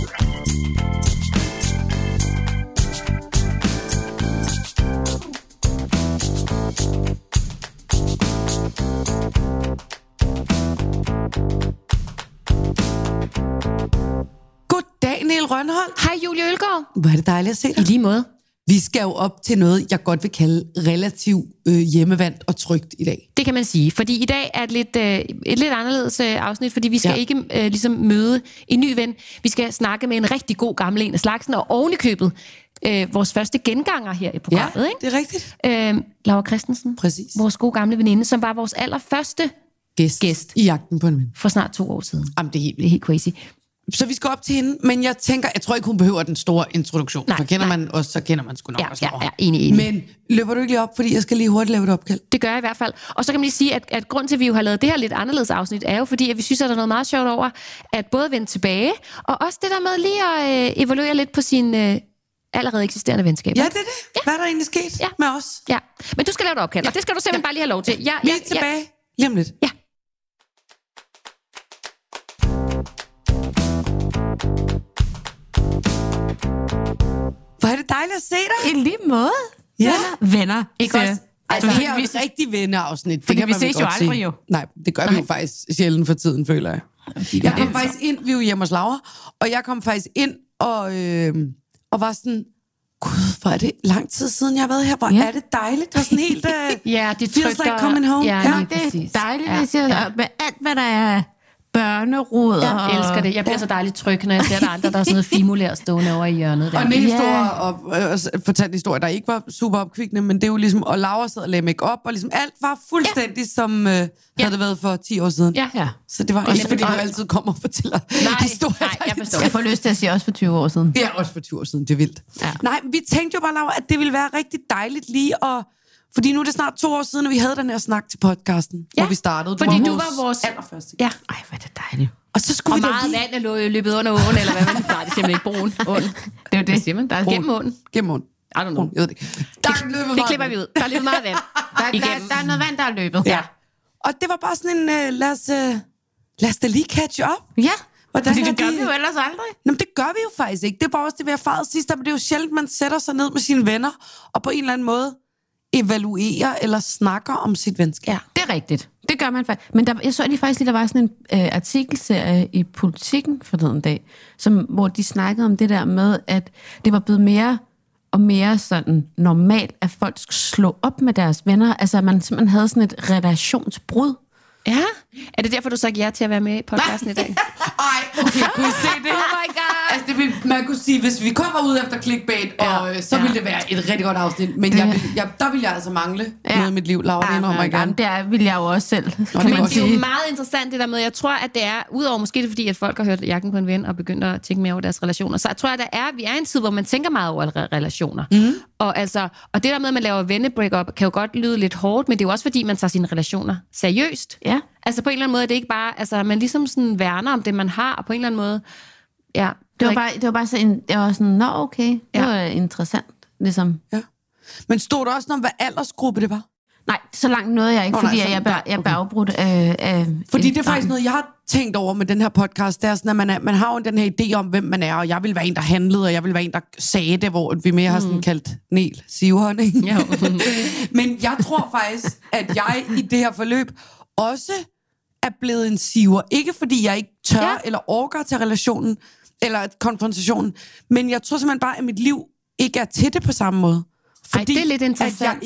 Goddag, Niel Rønholdt. Hej, Julie Ølgaard. Hvor er det dejligt at se dig. I lige måde. Vi skal jo op til noget, jeg godt vil kalde relativt hjemmevandt og trygt i dag. Det kan man sige, fordi i dag er et lidt anderledes afsnit, fordi vi skal ikke ligesom møde en ny ven. Vi skal snakke med en rigtig god gammel en af slagsen, og ovenikøbet vores første genganger her i programmet. Ja, det er rigtigt. Laura Christensen, præcis. Vores gode gamle veninde, som var vores allerførste gæst i Jagten på en ven. For snart 2 år siden. Jamen, det er helt crazy. Så vi skal op til hende, men jeg tror ikke, hun behøver den store introduktion. For kender man os, så kender man sgu nok også. Ja, enig. Men løber du ikke lige op, fordi jeg skal lige hurtigt lave et opkald? Det gør jeg i hvert fald. Og så kan man lige sige, at grund til, at vi jo har lavet det her lidt anderledes afsnit, er jo fordi, at vi synes, at der er noget meget sjovt over, at både vende tilbage, og også det der med lige at evaluere lidt på sine allerede eksisterende venskaber. Ja, det er det. Ja. Hvad er der egentlig sket med os? Ja, men du skal lave et opkald, og det skal du simpelthen bare lige have lov til. Vi er tilbage lige om lidt. Ja. Hvor er det dejligt at se dig. I lige måde. Ja. Venner. Ikke også? Altså, her er et rigtig venneafsnit. Det kan vi man ses jo aldrig jo. Nej, det gør vi jo faktisk sjældent for tiden, føler jeg. Jeg kom faktisk ind, vi er jo hjemme hos Laura, og jeg kom faktisk ind og var sådan, gud, hvor er det lang tid siden, jeg har været her. Hvor er det dejligt. Og sådan helt... ja, det feels like coming home. Ja, det er dejligt. Med alt, hvad der er børneruder. Jeg elsker det. Jeg bliver så dejligt tryg, når jeg ser, der er andre, der er sådan noget fimulær stående over i hjørnet. Der. Og en historie, og fortalte en historie, der ikke var super opkvikkende, men det er jo ligesom, og Laura sad og lagde make-up, og ligesom alt var fuldstændig, som havde det været for 10 år siden. Ja. Så det var ikke, fordi du altid kommer og fortæller historier. Nej, jeg forstår. Jeg får lyst til at sige også for 20 år siden. Ja, også for 20 år siden. Det er vildt. Ja. Nej, vi tænkte jo bare, Laura, at det ville være rigtig dejligt lige at... Fordi nu er det snart 2 år siden, at vi havde den her snak til podcasten, hvor vi startede. Fordi du var vores allerførste. Ja. Ej, hvor er det dejligt. Og så skulle og vi meget vand er løbet under åen, eller hvad man siger. Nej, det er simpelthen ikke broen. Åen. Det er jo det, siger man. Der er gennem åen. Gennem åen. I don't know. Jeg ved det. Det klipper vi ud. Der er løbet meget vand. Der er noget vand, der er løbet. Ja. Og det var bare sådan en, lad os da lige catch up. Ja. Fordi det gør vi jo ellers aldrig. Nå, det gør vi jo faktisk ikke. Det var også det, vi har fejret sidst, men det er jo sjældent, man sætter sig ned med sine venner, og på en eller anden måde evaluerer eller snakker om sit venskab. Ja, det er rigtigt. Det gør man faktisk. Men jeg så lige faktisk lige, der var sådan en artikelserie i Politikken forleden dag, hvor de snakkede om det der med, at det var blevet mere og mere sådan normalt, at folk skulle slå op med deres venner. Altså, at man simpelthen havde sådan et relationsbrud. Ja. Er det derfor, du sagde ja til at være med i podcasten i dag? Ej, okay, kunne I se det? Oh my god! Altså, det vil, man kunne sige, hvis vi kommer ud efter clickbait, og så ville det være et rigtig godt afsnit. Men der vil jeg altså mangle noget i mit liv, Laura. Det vil jeg jo også selv. Men det er jo meget interessant det der med, jeg tror, at det er, udover måske det fordi, at folk har hørt Jagten på en ven, og begynder at tænke mere over deres relationer, så jeg tror, at vi er i en tid, hvor man tænker meget over relationer. Mm. Og det der med, at man laver vennebreak-up, kan jo godt lyde lidt hårdt, men det er jo også fordi, man tager sine relationer seriøst. Ja. Altså på en eller anden måde er det ikke bare, altså man ligesom sådan værner om det, man har, og på en eller anden måde, ja. Det var bare sådan, jeg var sådan, nå okay, det var interessant, ligesom. Ja. Men stod der også noget om, hvad aldersgruppe det var? Nej, så langt nåede jeg ikke, fordi jeg blev afbrudt af... Fordi det er faktisk noget, jeg har tænkt over med den her podcast, det er sådan, at man har jo den her idé om, hvem man er, og jeg vil være en, der handlede, og jeg vil være en, der sagde det, hvor vi mere har sådan kaldt Niel Siveren, ikke? Ja. Men jeg tror faktisk, at jeg i det her forløb også er blevet en siver. Ikke fordi jeg ikke tør eller orker til relationen, eller konfrontationen, men jeg tror simpelthen bare, at mit liv ikke er til det på samme måde. Fordi det er lidt interessant.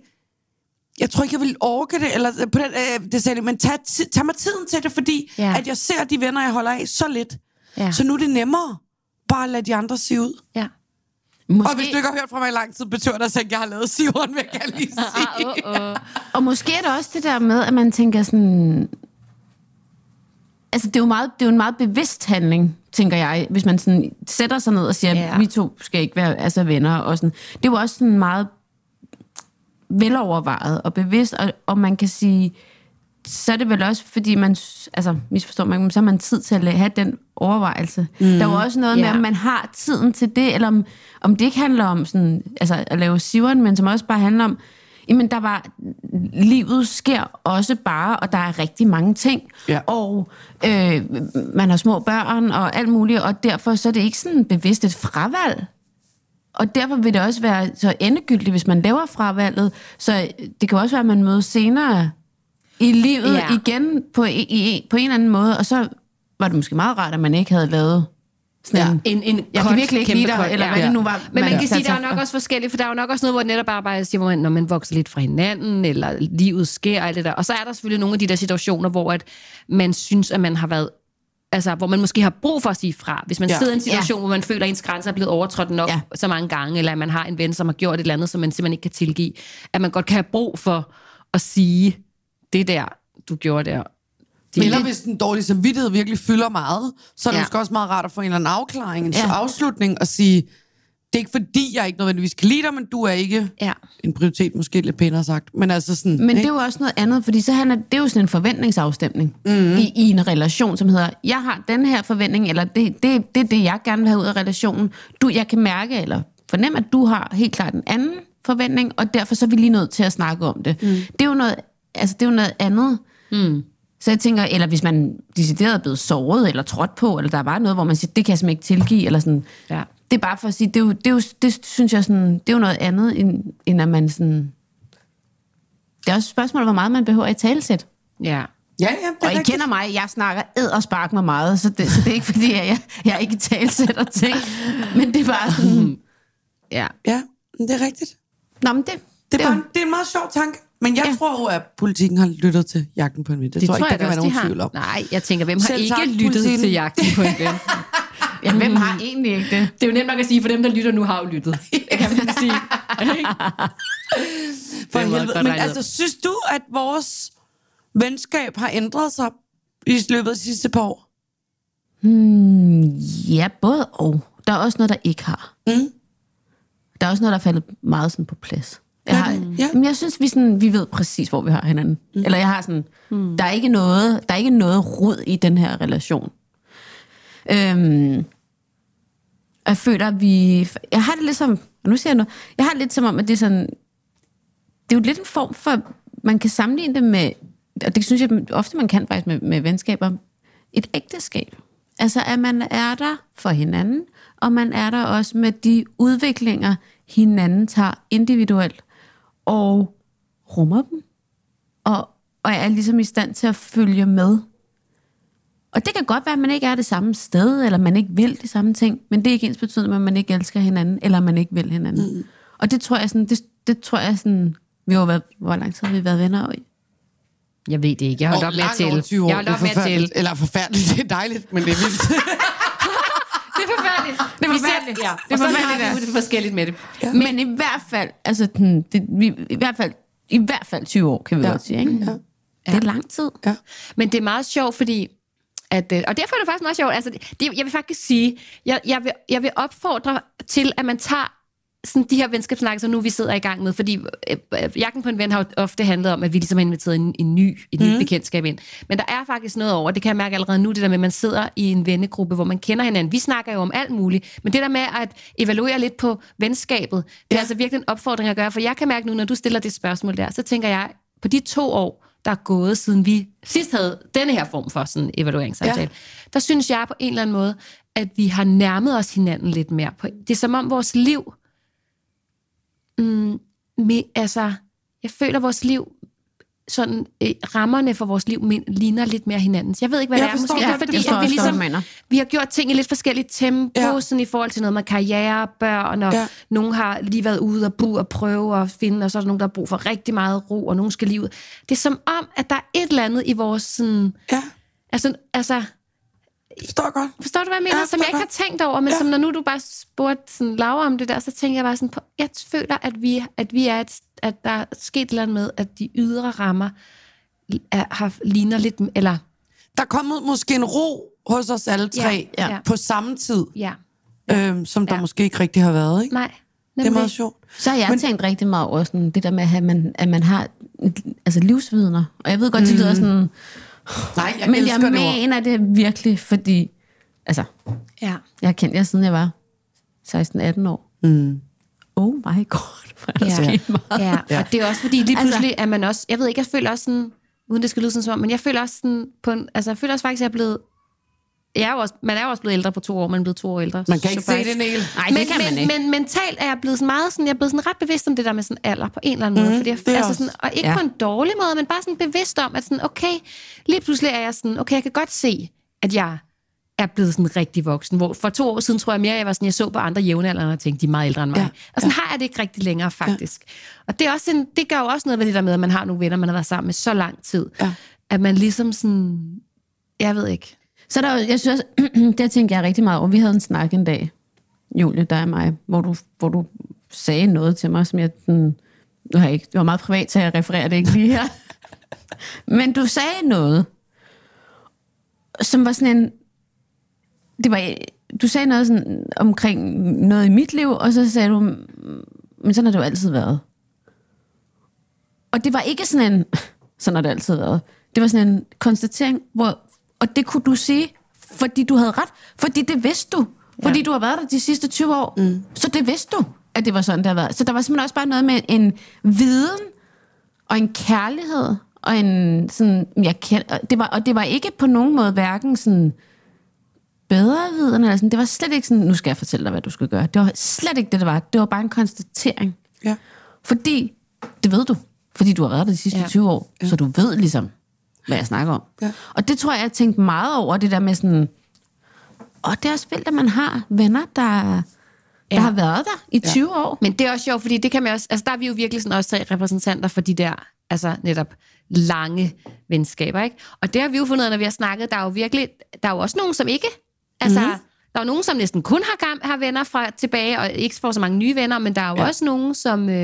Jeg tror ikke, jeg vil orke det, eller på det sagde det, men tag mig tiden til det, fordi at jeg ser de venner, jeg holder af så lidt. Ja. Så nu er det nemmere bare at lade de andre se ud. Ja. Måske... Og hvis du ikke har hørt fra mig i lang tid, betyder det, at jeg har lavet siveren, vil jeg lige sige. Og måske er det også det der med, at man tænker sådan... Altså, det er jo en meget bevidst handling, tænker jeg, hvis man sådan sætter sig ned og siger, vi to skal ikke være venner. Og sådan. Det er jo også sådan meget velovervejet og bevidst, og man kan sige, så er det vel også, fordi man, altså misforstår man, så har man tid til at have den overvejelse. Der er jo også noget med, om man har tiden til det, eller om det ikke handler om sådan, altså at lave siveren, men som også bare handler om, jamen livet sker også bare, og der er rigtig mange ting, og man har små børn og alt muligt, og derfor så er det ikke sådan bevidst et fravalg. Og derfor vil det også være så endegyldigt, hvis man laver fravalget, så det kan også være, at man mødes senere i livet igen på en eller anden måde, og så var det måske meget rart, at man ikke havde lavet sådan jeg kan virkelig ikke lide dig, eller hvad det nu var. Men man kan sige, der er nok også forskelligt, for der er jo nok også noget, hvor netop arbejde siger, hvor når man vokser lidt fra hinanden, eller livet sker, alt det der. Og så er der selvfølgelig nogle af de der situationer, hvor at man synes, at man har været, altså hvor man måske har brug for at sige fra. Hvis man sidder i en situation, hvor man føler, at ens grænser er blevet overtrådt nok så mange gange, eller at man har en ven, som har gjort et eller andet, som man simpelthen ikke kan tilgive, at man godt kan have brug for at sige, det der, du gjorde der. Eller hvis den dårlige samvittighed virkelig fylder meget, så er det måske også meget rart at få en eller anden afklaring, en afslutning, og sige, det er ikke fordi, jeg ikke nødvendigvis kan lide dig, men du er ikke en prioritet, måske lidt pænere sagt. Men altså sådan... Men det er jo også noget andet, fordi så handler det er jo sådan en forventningsafstemning i en relation, som hedder, jeg har den her forventning, eller det er det, jeg gerne vil have ud af relationen. Jeg kan mærke, eller fornemme, at du har helt klart en anden forventning, og derfor så er vi lige nødt til at snakke om det. Det er jo noget, altså det er jo noget andet. Så jeg tænker, eller hvis man decideret er blevet såret, eller trådt på, eller der var noget, hvor man siger, det kan jeg simpelthen ikke tilgive, eller sådan. Ja. Det er bare for at sige, det synes jeg sådan, det er jo noget andet, end at man sådan... Det er også et spørgsmål, hvor meget man behøver i talesæt. Ja. Og I kender mig, jeg snakker og sparker mig meget, så det er ikke fordi, jeg ikke talesætter ting, men det er bare sådan... Ja, det er rigtigt. Nå, men det er en meget sjov tanke. Men jeg tror jo, at politikken har lyttet til Jagten på en ven. Det tror jeg ikke, der kan være nogen tvivl om. Nej, jeg tænker, hvem har ikke lyttet til Jagten på en ven? Ja, hvem har egentlig ikke det? Det er jo nemt nok at sige, for dem, der lytter nu, har jo lyttet. Det kan man sige. For helvede. Men altså, synes du, at vores venskab har ændret sig i løbet af de sidste par år? Ja, både og. Der er også noget, der ikke har. Der er også noget, der er faldet meget sådan på plads. Men jeg synes, vi ved præcis, hvor vi har hinanden. Eller jeg har sådan, der er ikke noget rod i den her relation. Jeg føler, at jeg har det lidt som, nu siger jeg noget, jeg har det lidt som om, at det er sådan, det er jo lidt en form for, man kan sammenligne det med, og det synes jeg ofte, man kan faktisk med venskaber, et ægteskab. Altså, at man er der for hinanden, og man er der også med de udviklinger, hinanden tager individuelt, og rummer dem, og er ligesom i stand til at følge med. Og det kan godt være, at man ikke er det samme sted, eller man ikke vil de samme ting, men det er ikke ens betydende, at man ikke elsker hinanden, eller man ikke vil hinanden. Og det tror jeg sådan, det tror jeg sådan, vi har været, hvor lang tid har vi været venner i? Jeg ved det ikke, jeg har holdt op med at tælle. Jeg har holdt op med at tælle. Eller forfærdeligt, det er dejligt, men det er vildt. Det er forfærdeligt. Det er forfærdeligt. Ja. Det er forfærdeligt. Det er forskelligt med det. Ja. Men i hvert fald, altså, i hvert fald 20 år, kan vi godt sige, ikke? Ja. Det er lang tid. Ja. Men det er meget sjovt, fordi at, og derfor er det faktisk meget sjovt. Altså, jeg vil faktisk sige, jeg vil opfordre til, at man tager sådan de her venskabssnakker, som nu vi sidder i gang med, fordi Jagten på en ven har jo ofte handlet om, at vi ligesom har inviteret et nyt bekendtskab ind. Men der er faktisk noget over, det kan jeg mærke allerede nu, det der med, at man sidder i en vennegruppe, hvor man kender hinanden. Vi snakker jo om alt muligt, men det der med at evaluere lidt på venskabet, det er altså virkelig en opfordring at gøre, for jeg kan mærke nu, når du stiller det spørgsmål der, så tænker jeg, på de 2 år, der er gået, siden vi sidst havde denne her form for sådan en evalueringssamtale, der synes jeg på en eller anden måde, at vi har nærmet os hinanden lidt mere. Det er som om vores liv altså, jeg føler, at vores liv, sådan, rammerne for vores liv ligner lidt mere hinandens. Jeg ved ikke, hvad det er. Måske det er, fordi at vi ligesom, vi har gjort ting i lidt forskellige tempo, sådan i forhold til noget med karriere, børn, og nogen har lige været ude og bo og prøve og finde, og så er der nogen, der har brug for rigtig meget ro, og nogen skal lige ud. Det er som om, at der er et eller andet i vores sådan... Altså Forstår du, hvad jeg mener? Som jeg ikke har tænkt over, men som når nu du bare spurgte sådan Laura om det der, så tænker jeg bare sådan på, jeg føler, at vi er at der er sket et eller andet med, at de ydre rammer ligner lidt, eller... Der er kommet måske en ro hos os alle tre på samme tid, som der måske ikke rigtig har været, ikke? Nej. Det er meget sjovt. Så har jeg tænkt rigtig meget over sådan, det der med, at man har altså livsvidner, og jeg ved godt, det lyder sådan... Nej, men jeg mener det virkelig, fordi altså, jeg har kendt jer siden jeg var 16-18 år. Oh my god. Ja, og det er også fordi lige pludselig er man også, jeg ved ikke, jeg føler også sådan, uden det skal lyde sådan som, men jeg føler også sådan, jeg føler også faktisk, at jeg er blevet, man er jo også blevet ældre på 2 år, man er blevet 2 år ældre. Man kan ikke se det, Niel. Nej, det kan man ikke. Men mentalt er jeg blevet sådan meget sådan, jeg er blevet sådan ret bevidst om det der med sådan alder på en eller anden måde. Fordi jeg, sådan, og ikke på en dårlig måde, men bare sådan bevidst om, at sådan, okay, lige pludselig er jeg sådan, okay, jeg kan godt se, at jeg er blevet sådan rigtig voksen. Hvor for 2 år siden tror jeg mere, jeg var sådan, jeg så på andre jævnaldrende og tænkte, de er meget ældre end mig. Ja. Og sådan har jeg det ikke rigtig længere, faktisk. Ja. Og det, er også det gør jo også noget ved det der med, at man har nogle venner, man har været sammen med så lang tid. Ja. At man ligesom sådan, jeg ved ikke. Så der, jeg synes også, det tænker jeg rigtig meget over. Vi havde en snak en dag, Julie, dig og mig, hvor du sagde noget til mig, som jeg... det var meget privat, så jeg refererer det ikke lige her. Men du sagde noget, som var sådan en... Du sagde noget sådan omkring noget i mit liv, og så sagde du, men sådan har det jo altid været. Og det var ikke sådan en... Sådan har det altid været. Det var sådan en konstatering, og det kunne du sige, fordi du havde ret. Fordi det vidste du. Fordi du har været der de sidste 20 år. Så det vidste du, at det var sådan, det har været. Så der var simpelthen også bare noget med en viden, og en kærlighed, og en sådan... Det var ikke på nogen måde hverken sådan bedre viden, eller sådan. Det var slet ikke sådan, nu skal jeg fortælle dig, hvad du skal gøre. Det var slet ikke det, det var. Det var bare en konstatering. Ja. Fordi, det ved du. Fordi du har været der de sidste 20 år. Så du ved ligesom, hvad jeg snakker om. Ja. Og det tror jeg tænkte meget over, det der med sådan... Og det er også vildt, at man har venner, der har været der i 20 år. Men det er også sjovt, fordi det kan man også... Altså, der er vi jo virkelig sådan også 3 repræsentanter for de der, altså netop lange venskaber, ikke? Og det har vi jo fundet ud af, når vi har snakket. Der er jo også nogen, som ikke... Altså, der er jo nogen, som næsten kun har venner fra tilbage, og ikke får så mange nye venner, men der er jo også nogen,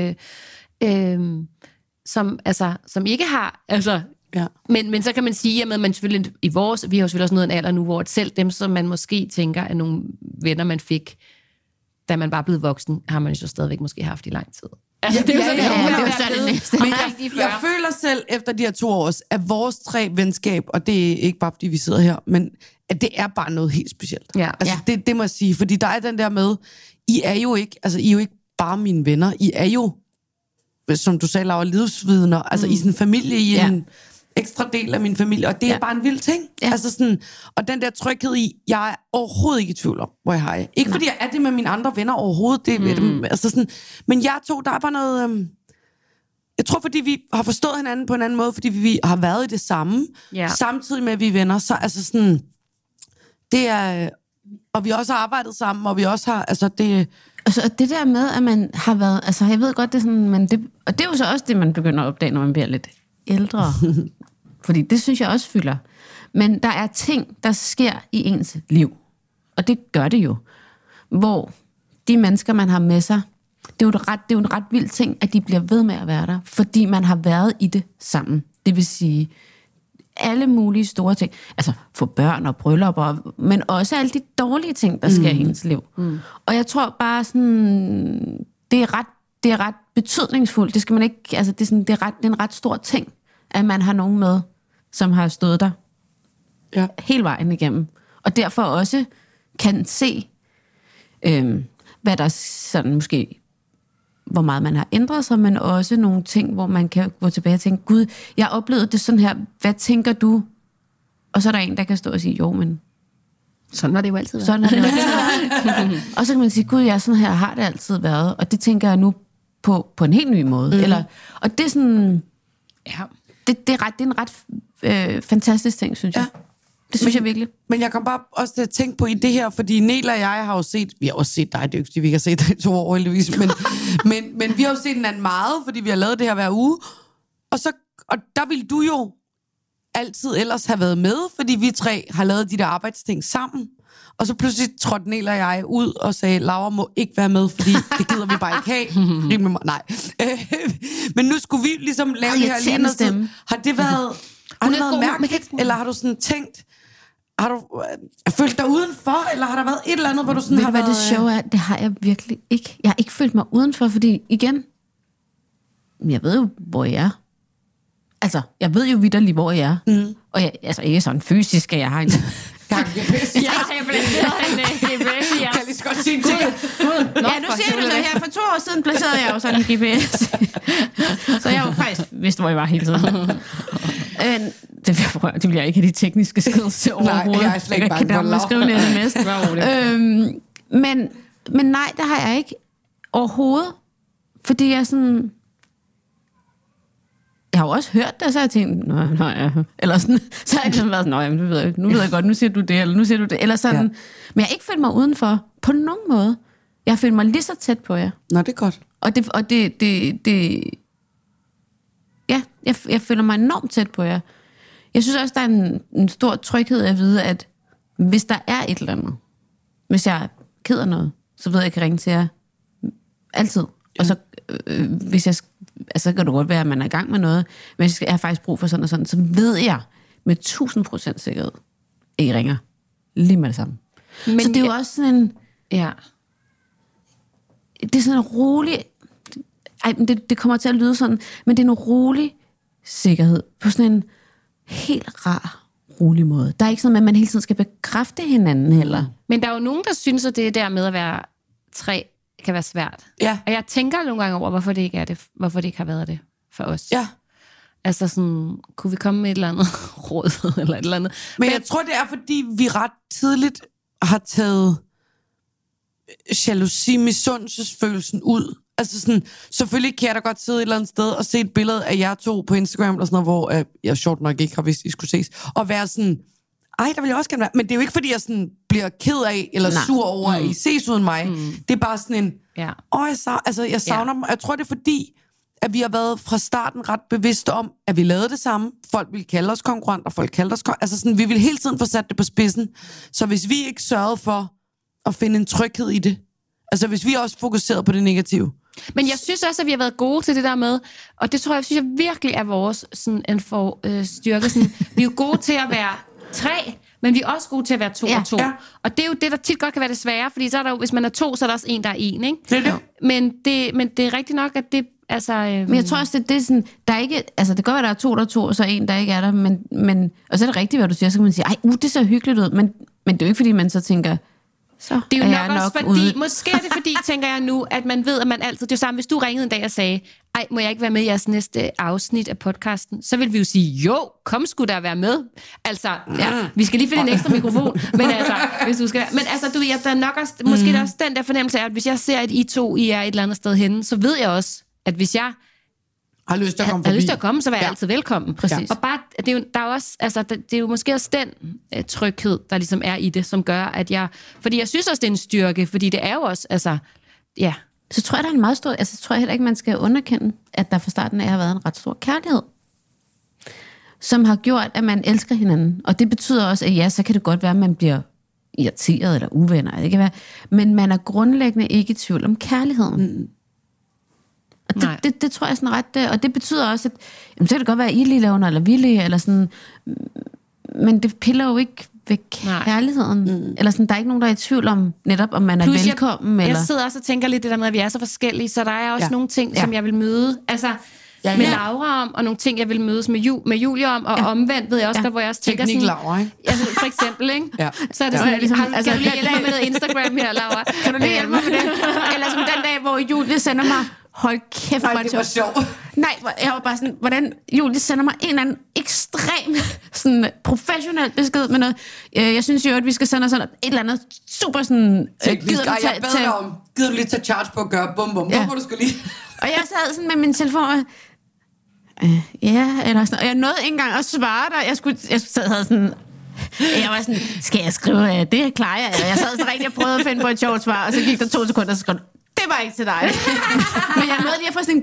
som ikke har... Altså, men så kan man sige, at man selvfølgelig vi har jo selvfølgelig også nået en alder nu, hvor selv dem, som man måske tænker er nogle venner, man fik, da man bare blev voksen, har man jo så stadigvæk måske haft i lang tid. Altså, det er jo sådan, jeg føler selv efter de her 2 år, at vores 3 venskab, og det er ikke bare fordi vi sidder her, men at det er bare noget helt specielt. Altså, det må jeg sige, fordi der er den der med, I er jo ikke bare mine venner, I er jo, som du sagde, Laura, livsvidner, altså i sådan en familie, i en ekstra del af min familie, og det er bare en vild ting. Altså sådan, og den der tryghed i, jeg er overhovedet ikke i tvivl om, hvor jeg har. Ikke fordi jeg er det med mine andre venner overhovedet, det altså sådan, men jeg 2, der er bare noget... jeg tror, fordi vi har forstået hinanden på en anden måde, fordi vi har været i det samme, samtidig med, at vi er venner, så altså sådan, det er... Og vi også har arbejdet sammen, og vi også har... Altså det... Altså, det der med, at man har været... Altså, jeg ved godt, det er sådan... Men det, og det er jo så også det, man begynder at opdage, når man bliver lidt ældre. Fordi det synes jeg også fylder. Men der er ting, der sker i ens liv. Og det gør det jo. Hvor de mennesker, man har med sig... Det er jo en ret vild ting, at de bliver ved med at være der. Fordi man har været i det sammen. Det vil sige... alle mulige store ting. Altså, få børn og bryllupper, men også alle de dårlige ting, der sker i ens liv. Og jeg tror bare sådan, det er ret betydningsfuldt. Det skal man ikke, altså det er en ret stor ting, at man har nogen med, som har stået der hele vejen igennem. Og derfor også kan se, hvad der sådan måske, hvor meget man har ændret sig, men også nogle ting, hvor man kan gå tilbage og tænke, Gud, jeg oplevede det sådan her, hvad tænker du? Og så er der en, der kan stå og sige, jo, men... Sådan har det jo altid været. Sådan har det jo altid været. Og så kan man sige, Gud, jeg sådan her har det altid været, og det tænker jeg nu på en helt ny måde. Eller, og det er sådan... Ja. Det er en ret fantastisk ting, synes jeg. Det synes jeg virkelig. Men jeg kom bare også til at tænke på i det her, fordi Nela og jeg har jo set... Vi har også set dig, det er jo ikke, fordi vi ikke har set dig i 2 år, heldigvis. Men vi har jo set hinanden meget, fordi vi har lavet det her hver uge. Og der ville du jo altid ellers have været med, fordi vi 3 har lavet de der arbejdsting sammen. Og så pludselig trådte Nela og jeg ud og sagde, Laura må ikke være med, fordi det gider vi bare ikke have. Nej. Men nu skulle vi ligesom lave det her lige noget. Har det været mærkeligt, eller har du sådan tænkt... Har du følt dig udenfor, eller har der været et eller andet, hvor du sådan har været... Hvad det sjove er, det har jeg virkelig ikke. Jeg har ikke følt mig udenfor, fordi igen, jeg ved jo, hvor jeg er. Altså, jeg ved jo vitterligt, hvor jeg er. Og jeg, altså ikke sådan fysisk, at jeg har en... Jeg har placeret en GPS. Kan lige så godt Sin ting. Ja, nu siger du så her. For 2 år siden placerede jeg jo sådan en GPS. Så jeg jo faktisk vidste, hvor jeg var hele tiden. Det vil jeg ikke have de tekniske skills til overhovedet. Nej, jeg er slet ikke bange for at skrive en sms. Men nej, det har jeg ikke overhovedet. Fordi jeg sådan... Jeg har jo også hørt det, så har jeg tænkt, ja. Eller sådan, så har jeg ligesom været sådan, nu ved jeg godt, nu siger du det, eller nu siger du det, eller sådan. Ja. Men jeg har ikke følt mig udenfor, på nogen måde. Jeg har følt mig lige så tæt på jer. Nå, det er godt. Og ja, jeg føler mig enormt tæt på jer. Jeg synes også, der er en stor tryghed at vide, at hvis der er et eller andet, hvis jeg er ked af noget, så ved jeg, at jeg kan ringe til jer altid. Ja. Og så, hvis jeg... Altså, så kan det godt være, at man er i gang med noget, men jeg har faktisk brug for sådan og sådan, så ved jeg med 1000% sikkerhed, at I ringer lige med det samme. Men så det er jo også sådan en... Ja. Det er sådan en rolig... Ej, det kommer til at lyde sådan, men det er en rolig sikkerhed på sådan en helt rar, rolig måde. Der er ikke sådan, at man hele tiden skal bekræfte hinanden heller. Men der er jo nogen, der synes, at det der med at være 3 kan være svært. Ja. Og jeg tænker nogle gange over, hvorfor det ikke er det, hvorfor det ikke har været det for os. Ja. Altså sådan, kunne vi komme med et eller andet råd, eller et eller andet. Men jeg tror, det er, fordi vi ret tidligt har taget jalousi, misundelsesfølelsen ud. Altså sådan, selvfølgelig kan jeg da godt sidde et eller andet sted og se et billede af jer 2 på Instagram, eller sådan noget, hvor jeg sjovt nok ikke har vidst, I skulle ses, og være sådan, ej, der vil jeg også gerne være. Men det er jo ikke, fordi jeg sådan bliver ked af, eller sur over, at I ses uden mig. Det er bare sådan en, jeg savner dem. Jeg tror, det er fordi, at vi har været fra starten ret bevidste om, at vi lavede det samme. Folk ville kalde os konkurrenter, folk kaldte os altså sådan, vi ville hele tiden få sat det på spidsen. Så hvis vi ikke sørgede for at finde en tryghed i det, altså hvis vi også fokuserede på det negative. Men jeg synes også, at vi har været gode til det der med, og det tror jeg, synes jeg virkelig er vores sådan en styrke. Sådan, vi er jo gode til at være 3, men vi er også gode til at være 2 og 2. Ja. Og det er jo det, der tit godt kan være det svære, fordi så er der jo, hvis man er 2, så er der også en, der er 1, ikke? Det er det. Men det er rigtigt nok, at det, altså... Men jeg tror også, det er sådan, der er ikke, altså det kan godt være, der er 2, der er 2, og så en, der ikke er der, men og så er det rigtigt, hvad du siger, så kan man sige, det ser hyggeligt ud, men det er jo ikke, fordi man så tænker, så det er jo nok også fordi, ude. måske er det fordi, tænker jeg nu, at man ved, at man altid, det er jo samme, hvis du ringede en dag og sagde, må jeg ikke være med i jeres næste afsnit af podcasten, så vil vi jo sige, jo, kom sgu da være med. Altså, vi skal lige finde en ekstra mikrofon, men altså, hvis du skal, men altså, der er nok også, måske der er også den der fornemmelse af, at hvis jeg ser, at I 2 I er et eller andet sted henne, så ved jeg også, at hvis jeg har lyst til at komme, så var jeg altid velkommen. Præcis. Og bare, det er jo, der er også, altså, det er jo måske også den tryghed, der ligesom er i det, som gør, at fordi jeg synes også, det er en styrke, fordi det er jo også, altså, ja. Så tror jeg, der er en meget stor, altså tror jeg heller ikke, man skal underkende, at der fra starten af har været en ret stor kærlighed, som har gjort, at man elsker hinanden. Og det betyder også, at så kan det godt være, at man bliver irriteret eller uvenner. Det kan være, men man er grundlæggende ikke i tvivl om kærligheden. Og det tror jeg sådan ret, og det betyder også, at jamen, så kan det godt være, at I lige laver noget, eller vi lige, eller sådan, men det piller jo ikke ved kærligheden. Eller sådan, der er ikke nogen, der er i tvivl om, netop om man er velkommen. Jeg sidder også og tænker lidt det der med, at vi er så forskellige, så der er også nogle ting, som jeg vil møde, altså med Laura om, og nogle ting, jeg vil mødes med Julie om, og omvendt ved jeg også, der hvor jeg også tænker sådan... Laura, ikke? Altså, for eksempel, ikke? Så er det sådan, ligesom, kan du lige hjælpe mig med noget Instagram her, Laura? Kan du lige hjælpe mig med det? Eller som den dag, hvor Julie sender mig, hold kæft, det var sjovt. Nej, jeg var bare sådan, hvordan Julie sender mig en eller anden ekstrem sådan professionel besked med noget. Jeg synes jo, at vi skal sende sådan et eller andet super sådan... Gider du lige tage charge på at gøre bum bum? Hvor må du skulle lige... Og jeg sad sådan med min telefon eller sådan, og jeg nåede ikke engang at svare dig. Jeg sad sådan... Jeg var sådan, skal jeg skrive, det klarer jeg. Jeg sad sådan rigtig og prøvede at finde på et sjovt svar, og så gik der 2 sekunder, og så skrev det var ikke til dig. Men jeg nåede lige at få sådan en...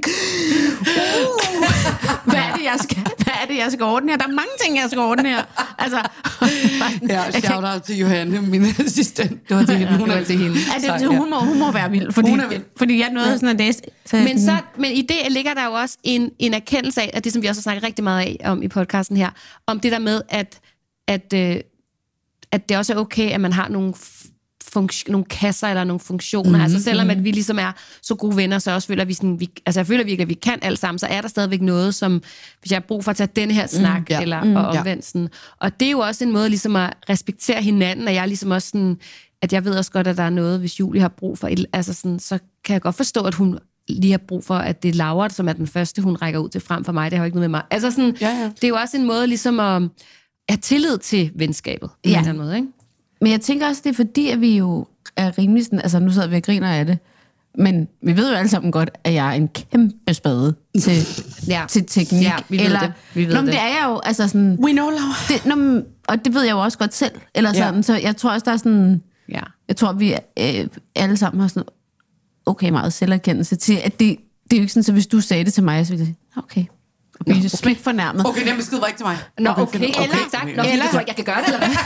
Hvad er det, jeg skal ordne her? Der er mange ting, jeg skal ordne her. Altså... shout-out til Johanne, min assistent. Det var til hende. Hun er til hende. Hun må være vild, fordi jeg nåede sådan at læse... Men i det ligger der jo også en erkendelse af, at det, som vi også har snakket rigtig meget om i podcasten her, om det der med, at det også er okay, at man har nogle kasser eller nogle funktioner. Altså selvom at vi ligesom er så gode venner, så også føler vi sådan, jeg føler virkelig, at vi kan alt sammen, så er der stadigvæk noget, som hvis jeg har brug for at tage den her snak, eller omvendt sådan. Og det er jo også en måde ligesom at respektere hinanden, og jeg ligesom også sådan, at jeg ved også godt, at der er noget, hvis Julie har brug for, altså sådan, så kan jeg godt forstå, at hun lige har brug for, at det er Laura, som er den første, hun rækker ud til frem for mig. Det har jo ikke noget med mig. Altså sådan, det er jo også en måde ligesom at have tillid til venskabet. På en eller anden måde, ikke? Men jeg tænker også, det er fordi, at vi jo er rimelig sådan, altså nu sidder vi og griner af det, men vi ved jo alle sammen godt, at jeg er en kæmpe spade til teknik. Ja, vi ved det. Vi ved det er jeg jo, altså sådan... We know, Laura. Og det ved jeg jo også godt selv. Eller sådan, så jeg tror også, der er sådan... Ja. Jeg tror, vi alle sammen har sådan okay meget selverkendelse til, at det er jo ikke sådan, så hvis du sagde det til mig, så ville jeg sige, okay. Okay. Smidt fornærmet. Okay, den besked var ikke til mig. Nå, okay. Eller sagt, eller tror jeg kan gøre det, eller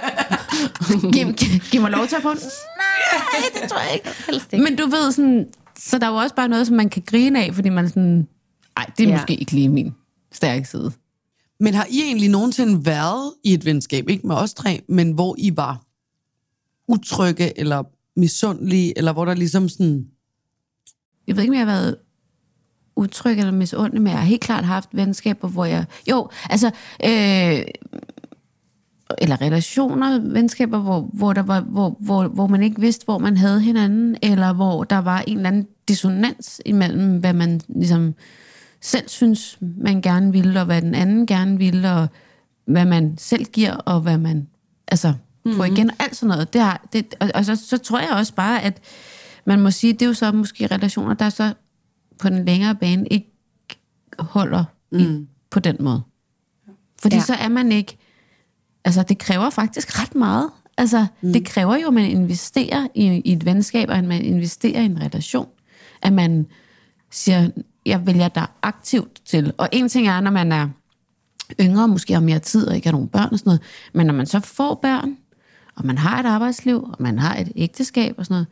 Giv mig lov til at få den. Nej, det tror jeg ikke. Men du ved sådan, så der er jo også bare noget, som man kan grine af, fordi man sådan, det er måske ikke lige min stærke side. Men har I egentlig nogensinde været i et venskab, ikke med os tre, men hvor I var utrygge, eller misundelige, eller hvor der ligesom sådan... Jeg ved ikke, om jeg har været utryg eller misundelig, men jeg har helt klart haft venskaber, hvor jeg... eller relationer, venskaber, hvor der var, hvor man ikke vidste, hvor man havde hinanden, eller hvor der var en eller anden dissonans imellem, hvad man ligesom selv synes, man gerne ville, og hvad den anden gerne ville, og hvad man selv giver, og hvad man får igen, og alt sådan noget. Og så tror jeg også bare, at man må sige, det er jo så måske relationer, der så på den længere bane ikke holder på den måde. Fordi så er man ikke... Altså, det kræver faktisk ret meget. Altså, det kræver jo, at man investerer i et venskab, og at man investerer i en relation. At man siger, jeg vælger dig aktivt til. Og en ting er, når man er yngre, måske har mere tid og ikke har nogen børn og sådan noget. Men når man så får børn, og man har et arbejdsliv, og man har et ægteskab og sådan noget,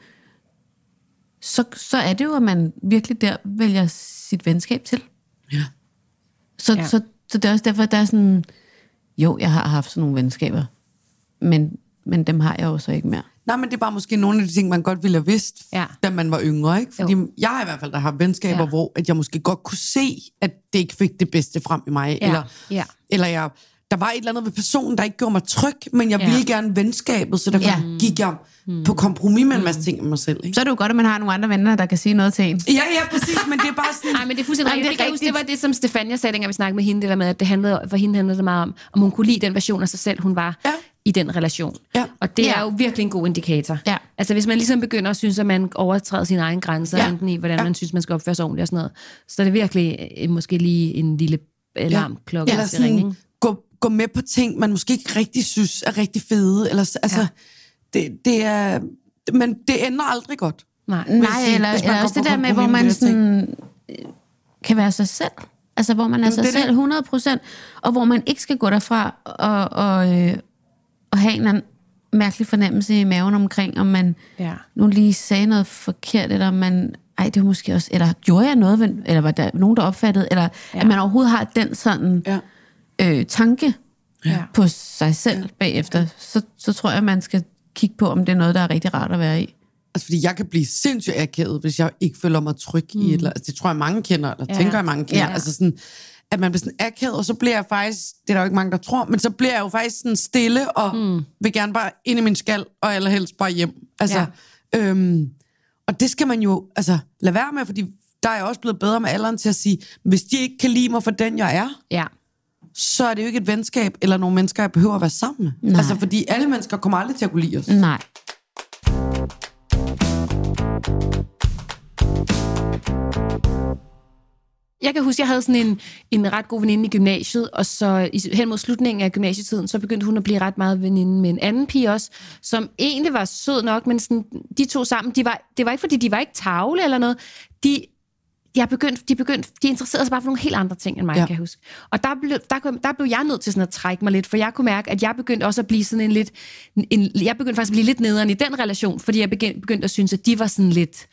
så er det jo, at man virkelig der vælger sit venskab til. Ja. Så det er også derfor, at der er sådan... Jo, jeg har haft sådan nogle venskaber, men dem har jeg jo så ikke mere. Nej, men det er bare måske nogle af de ting, man godt ville have vidst, da man var yngre, ikke? Fordi jeg har i hvert fald der har venskaber, hvor at jeg måske godt kunne se, at det ikke fik det bedste frem i mig. Eller der var et eller andet ved personen, der ikke gjorde mig tryg, men jeg ville gerne venskabet, så derfor gik jeg på kompromis med en masse ting med mig selv. Ikke? Så er det jo godt, at man har nogle andre venner, der kan sige noget til en. Ja, præcis, men det er bare sådan... Nej, men det er fuldstændig rigtigt. Det var det, som Stefania sagde, dengang vi snakkede med hende, det der med, at det handlede, for hende handlede det meget om hun kunne lide den version af sig selv, hun var i den relation. Ja. Og det er jo virkelig en god indikator. Ja. Altså, hvis man ligesom begynder at synes, at man overtræder sine egne grænser, enten i, hvordan man synes, man skal opføre sig ordentligt og sådan noget, så er det virkelig måske lige en lille alarmklokke. Eller sådan, gå med på ting, man måske ikke rigtig synes er rigtig fede. Eller, det er... Men det ender aldrig godt. Nej, eller også det der med, hvor man sådan, kan være sig selv. Altså, hvor man er sig selv 100%, og hvor man ikke skal gå derfra og have en eller anden mærkelig fornemmelse i maven omkring, om man nu lige sagde noget forkert, eller man... Ej, det var måske også... Eller gjorde jeg noget, eller var der nogen, der opfattede, eller at man overhovedet har den sådan... tanke på sig selv bagefter, så tror jeg, man skal kigge på, om det er noget, der er rigtig rart at være i. Altså, fordi jeg kan blive sindssygt akavet, hvis jeg ikke føler mig tryg i et eller andet. Altså, det tror jeg, mange kender, eller tænker jeg, mange kender. Altså sådan, at man bliver sådan akavet, og så bliver jeg faktisk, det er der jo ikke mange, der tror, men så bliver jeg jo faktisk sådan stille, og vil gerne bare ind i min skal, og allerhelst bare hjem. Altså, og det skal man jo, altså, lade være med, fordi der er jeg også blevet bedre med alderen til at sige, hvis de ikke kan lide mig for den, jeg er, så er det jo ikke et venskab, eller nogle mennesker, jeg behøver at være sammen med. Altså, fordi alle mennesker kommer aldrig til at kunne lide os. Nej. Jeg kan huske, jeg havde sådan en ret god veninde i gymnasiet, og så hen mod slutningen af gymnasietiden, så begyndte hun at blive ret meget veninde med en anden pige også, som egentlig var sød nok, men sådan, de to sammen, det var ikke, fordi de var ikke tavle eller noget. De interesserede sig bare for nogle helt andre ting, end mig, kan jeg huske. Og der blev jeg nødt til sådan at trække mig lidt, for jeg kunne mærke, at jeg begyndte også at blive sådan jeg begyndte faktisk at blive lidt nederen i den relation, fordi jeg begyndte at synes, at de var sådan lidt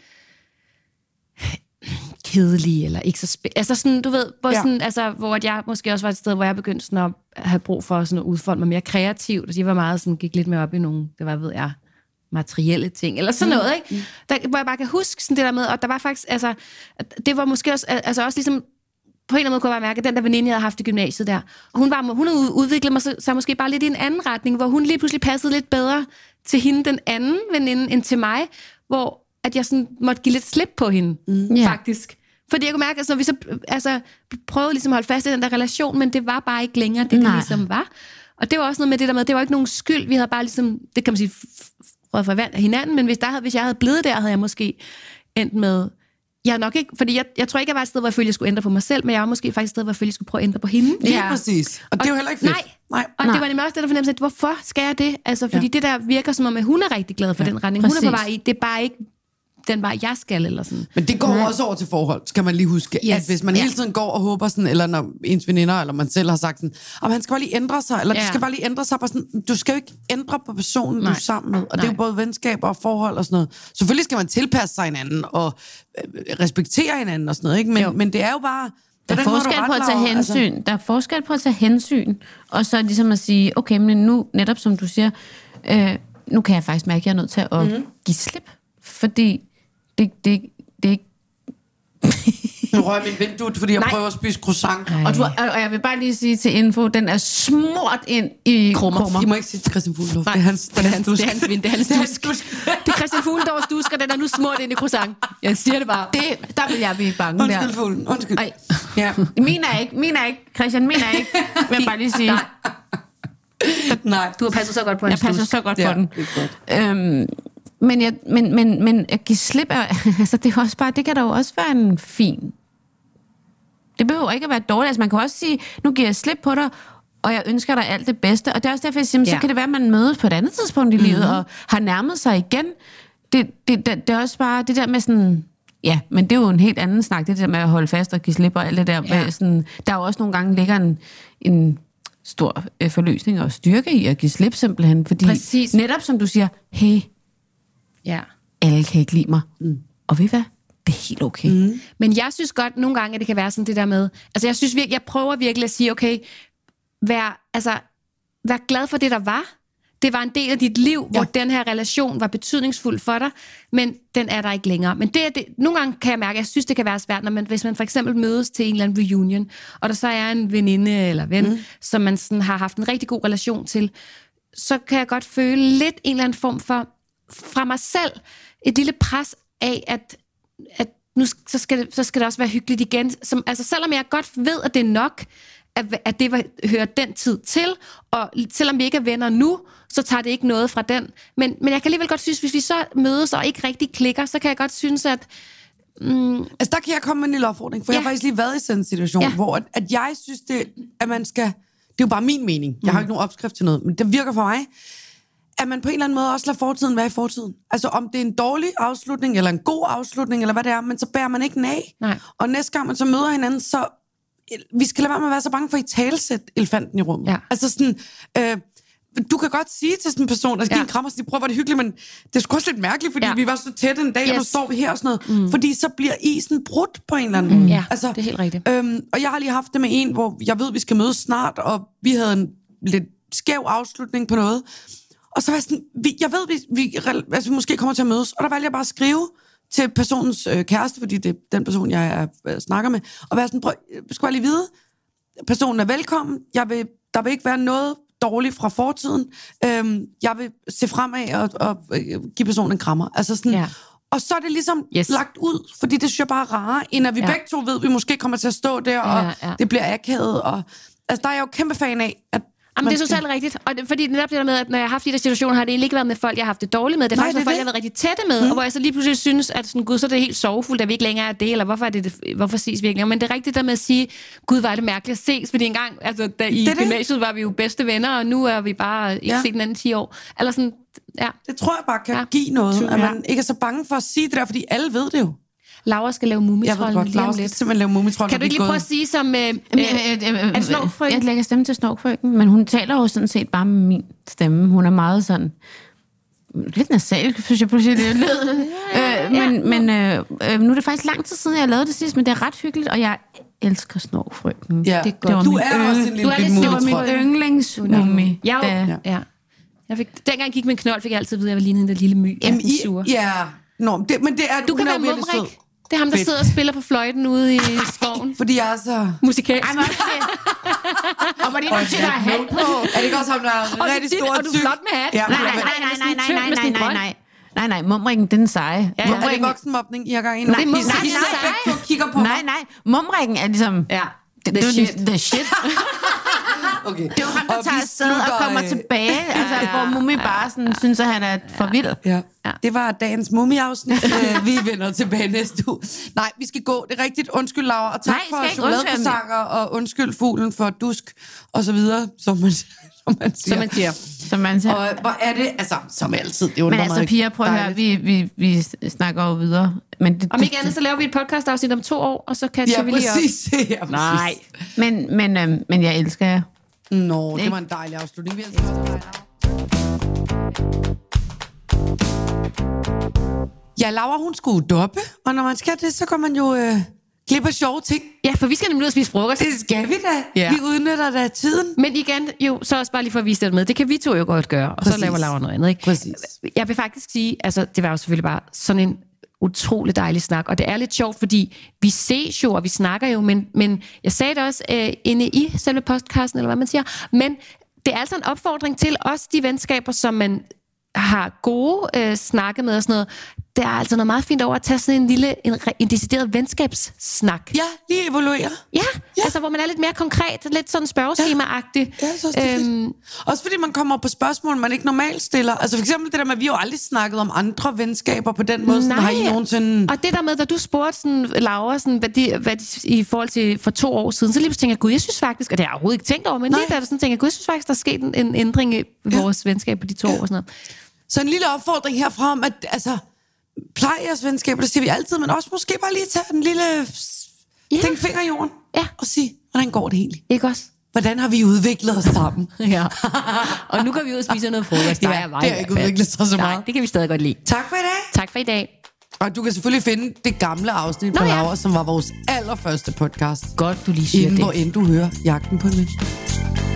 kedelige, eller ikke så altså sådan, du ved, hvor jeg måske også var et sted, hvor jeg begyndte sådan at have brug for sådan at udfolde mig mere kreativt, og de var meget sådan, gik lidt mere op i nogle, det var, ved jeg, materielle ting, eller sådan noget, ikke? Hvor jeg bare kan huske sådan det der med, og der var faktisk, altså, det var måske også, altså også ligesom på en eller anden måde kunne jeg bare mærke, at den der veninde, jeg havde haft i gymnasiet der, hun havde udviklet sig måske bare lidt i en anden retning, hvor hun lige pludselig passede lidt bedre til hende, den anden veninde, end til mig, hvor at jeg sådan måtte give lidt slip på hende, faktisk. Fordi jeg kunne mærke, at vi så prøvede ligesom at holde fast i den der relation, men det var bare ikke længere det ligesom var. Og det var også noget med det der med, det var ikke nogen skyld, vi havde bare ligesom, det kan man sige, prøvet for vand af hinanden, men hvis jeg havde blevet der, havde jeg måske endt med... Jeg nok ikke, fordi jeg tror ikke, jeg var et sted, hvor jeg følte, jeg skulle ændre på mig selv, men jeg var måske faktisk et sted, hvor jeg følte, jeg skulle prøve at ændre på hende. Ja, præcis. Og det er jo heller ikke fedt. Nej. Og det var nemlig også det, der fornemmelse af, hvorfor skal jeg det? Altså, fordi det der virker som om, at hun er rigtig glad for den retning. Præcis. Hun er på vej i. Det er bare ikke den vej, jeg skal, eller sådan. Men det går også over til forhold, skal man lige huske. At hvis man hele tiden går og håber sådan, eller når ens veninder, eller man selv har sagt sådan, han skal bare lige ændre sig, eller det skal bare lige ændre sig på sådan, du skal jo ikke ændre på personen, du er sammen med. Og det er jo både venskaber og forhold og sådan noget. Selvfølgelig skal man tilpasse sig hinanden, og respektere hinanden og sådan noget, ikke? Men det er jo bare... Der er forskel på at tage hensyn. Altså. Der er forskel på at tage hensyn, og så ligesom at sige, okay, men nu, netop som du siger, nu kan jeg faktisk mærke, at jeg er nødt til at give slip. Fordi det ikke... Nu rører min vindue, fordi jeg prøver at spise croissant. Og jeg vil bare lige sige til info, den er smurt ind i krummer. I må ikke sige til Christian Fuglendorf. Det er hans vind, det er hans dusk. Det er Christian Fuglendorfs dusk, og den er nu smurt ind i croissant. Jeg siger det bare. Der vil jeg blive bange der. Undskyld, Fuglen. Undskyld. Ja. Min er ikke. Christian, min er ikke. Vil jeg bare lige sige. Nej. Du har passet så godt på hans dusk. Jeg passer så godt på den. Men at give slip altså det er også bare, det kan da jo også være en fin. Det behøver ikke at være dårligt. Altså man kan også sige, nu giver jeg slip på dig, og jeg ønsker dig alt det bedste. Og det er også derfor, jeg siger, så kan det være, at man mødes på et andet tidspunkt i livet, og har nærmet sig igen. Det er også bare det der med sådan... Ja, men det er jo en helt anden snak, det der med at holde fast og give slip og alt det der. Ja. Sådan, der er jo også nogle gange ligger en stor forløsning og styrke i at give slip simpelthen. Fordi netop som du siger, hey, alle kan ikke lide mig. Og ved I hvad? Det er helt okay. Men jeg synes godt nogle gange, at det kan være sådan det der med... Altså jeg synes virkelig, jeg prøver virkelig at sige, okay, vær glad for det, der var. Det var en del af dit liv, hvor den her relation var betydningsfuld for dig, men den er der ikke længere. Men nogle gange kan jeg mærke, at jeg synes, det kan være svært, hvis man for eksempel mødes til en eller anden reunion, og der så er en veninde eller ven, som man sådan har haft en rigtig god relation til, så kan jeg godt føle lidt en eller anden form for, fra mig selv, et lille pres af, at nu så skal det også være hyggeligt igen. Altså selvom jeg godt ved, at det er nok, at det hører den tid til, og selvom vi ikke er venner nu, så tager det ikke noget fra den. Men jeg kan alligevel godt synes, hvis vi så mødes og ikke rigtig klikker, så kan jeg godt synes, at... Altså der kan jeg komme med en lille opfordring, for jeg har faktisk lige været i sådan en situation, hvor at jeg synes, at man skal... Det er jo bare min mening. Jeg har ikke nogen opskrift til noget, men det virker for mig, at man på en eller anden måde også lader fortiden være i fortiden. Altså om det er en dårlig afslutning, eller en god afslutning, eller hvad det er, men så bærer man ikke den af. Nej. Og næste gang man så møder hinanden, så... Vi skal lade være med at være så bange for at italesætte elefanten i rummet. Ja. Altså sådan... du kan godt sige til sådan en person, der skal give en krammer, så de prøver, var det hyggeligt, men det er sgu også lidt mærkeligt, fordi vi var så tæt en dag, og nu står vi her og sådan noget. Fordi så bliver isen brudt på en eller anden måde. Ja, altså, det er helt rigtigt. Og jeg har lige haft det med en, hvor jeg ved, vi skal mødes snart, og vi havde en lidt skæv afslutning på noget. Og så var jeg sådan, jeg ved, vi måske kommer til at mødes, og der valgte jeg bare at skrive til personens kæreste, fordi det er den person, jeg snakker med, og være sådan, skal jeg lige vide, personen er velkommen, der vil ikke være noget dårligt fra fortiden, jeg vil se fremad og give personen en krammer. Altså sådan, og så er det ligesom lagt ud, fordi det synes jeg bare er rare, end at vi begge to ved, at vi måske kommer til at stå der, og det bliver akavet, og altså, der er jeg jo kæmpe fan af, at Jamen, det er totalt rigtigt. Og fordi netop det der med, at når jeg har haft de der situationer, har det egentlig ikke været med folk, jeg har haft det dårligt med. Det er faktisk med folk, jeg har været rigtig tætte med. Og hvor jeg så lige pludselig synes, at sådan, gud, så er det helt sorgfuldt, at vi ikke længere er det, eller hvorfor ses vi ikke længere. Men det er rigtigt der med at sige, gud, var det mærkeligt at ses. Fordi engang, altså, i gymnasiet var vi jo bedste venner, og nu er vi bare ikke set den anden 10 år. Eller sådan, det tror jeg bare kan give noget, at man ikke er så bange for at sige det der, fordi alle ved det jo. Laura skal lave Mumitrollen. Jeg ved godt, Laura skal simpelthen lave Mumitrollen. Kan du ikke lige prøve at sige som... Jeg lægger stemme til Snorkfrøken, men hun taler jo sådan set bare med min stemme. Hun er meget sådan... Lidt nasal, synes jeg pludselig, det lød. Men nu er det faktisk lang tid siden, jeg lavede det sidst, men det er ret hyggeligt, og jeg elsker Snorkfrøken. Ja, det er godt. Du er også en lille Mumitrold. Det var min yndlingsmummi. Dengang jeg gik med en knold, fik jeg altid at vide, at jeg var lignende den lille my. Men det er... Du kan være mumrik. Det er ham, der sidder og spiller på fløjten ude i skoven. Fordi jeg er så... Musikalsk. Og hvor det er til at have hat på. Er det ikke også ham, der er rigtig stor og du er flot med hat. Ja. Nej, mumringen, den er seje. Ja, er det voksenmobning, I har gang i nu? Nej, I kigger på nej. Mumringen er ligesom... Ja. The shit. Okay. Det er jo ham, der tager afsted og kommer tilbage, altså, hvor Mummi bare sådan, synes, at han er for vild. Ja. Det var dagens Mummi-afsnit. Vi vender tilbage næste uge. Nej, vi skal gå. Det er rigtigt. Undskyld, Laura. Og tak for chokoladepasanger, og undskyld fuglen for dusk, og så videre, som man siger. Og hvor er det, altså, som altid. Det men altså, Pia, prøv at høre, vi snakker jo videre. Men om ikke andet, så laver vi et podcast-afsnit om 2 år, og så catcher vi lige op. Ja, præcis. Nej. Men jeg elsker jer. Nå, det var en dejlig afslutning. Ja, Laura, hun skulle doppe, og når man skal det, så kan man jo glip af sjove ting. Ja, for vi skal nemlig ud og spise frokost. Det skal vi da. Ja. Vi udnytter da tiden. Men igen, jo, så også bare lige for at vise det med, det kan vi to jo godt gøre, og præcis. Så laver Laura noget andet, ikke? Præcis. Jeg vil faktisk sige, altså det var jo selvfølgelig bare sådan en utrolig dejlig snak, og det er lidt sjovt, fordi vi ses jo, og vi snakker jo, men jeg sagde det også inde i selve podcasten, eller hvad man siger, men det er altså en opfordring til også de venskaber, som man har gode snakke med og sådan noget. Der er altså noget meget fint over at tage sådan en decideret venskabssnak. Ja, lige evaluere. Ja, altså hvor man er lidt mere konkret, lidt sådan spørgeskema-agtig. Ja, så også fordi man kommer på spørgsmål, man ikke normalt stiller. Altså for eksempel det der med, at vi jo aldrig snakket om andre venskaber på den måde. Nej, har I nogensinde... og det der med, da du spurgte sådan, Laura, sådan, hvad i forhold til for 2 år siden, så lige tænkte jeg, gud, jeg synes faktisk, og det har jeg overhovedet ikke tænkt over, men lige da sådan tænkte jeg, gud, jeg synes faktisk, der er sket en ændring i vores venskab på de 2 år og sådan noget. Så en lille opfordring herfra om, at altså, pleje jeres venskaber, det siger vi altid, men også måske bare lige tage en lille tænk finger i jorden og sige, hvordan går det egentlig? Ikke også? Hvordan har vi udviklet os sammen? Ja. Og nu kan vi ud og spise noget frokost. Det har ikke udviklet sig så meget. Nej, det kan vi stadig godt lide. Tak for i dag. Tak for i dag. Og du kan selvfølgelig finde det gamle afsnit på Laura, som var vores allerførste podcast. Godt, du lige siger inden det. Hvor end du hører Jagten på en Ven.